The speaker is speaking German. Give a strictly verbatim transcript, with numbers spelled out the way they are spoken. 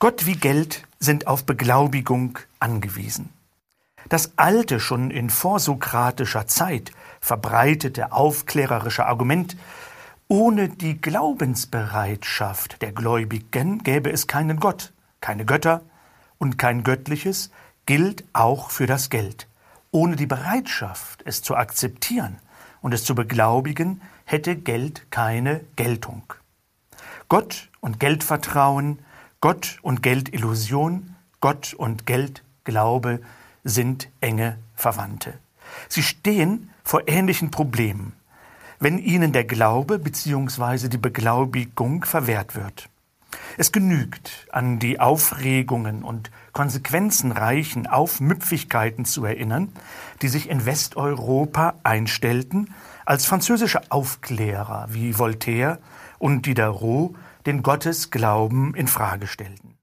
Gott wie Geld sind auf Beglaubigung angewiesen. Das alte, schon in vorsokratischer Zeit verbreitete aufklärerische Argument, ohne die Glaubensbereitschaft der Gläubigen gäbe es keinen Gott, keine Götter und kein Göttliches, gilt auch für das Geld. Ohne die Bereitschaft, es zu akzeptieren und es zu beglaubigen, hätte Geld keine Geltung. Gott und Geldvertrauen, Gott und Geldillusion, Gott und Geldglaube sind enge Verwandte. Sie stehen vor ähnlichen Problemen, wenn ihnen der Glaube bzw. die Beglaubigung verwehrt wird. Es genügt, an die Aufregungen und konsequenzenreichen Aufmüpfigkeiten zu erinnern, die sich in Westeuropa einstellten, als französische Aufklärer wie Voltaire und Diderot den Gottesglauben in Frage stellten.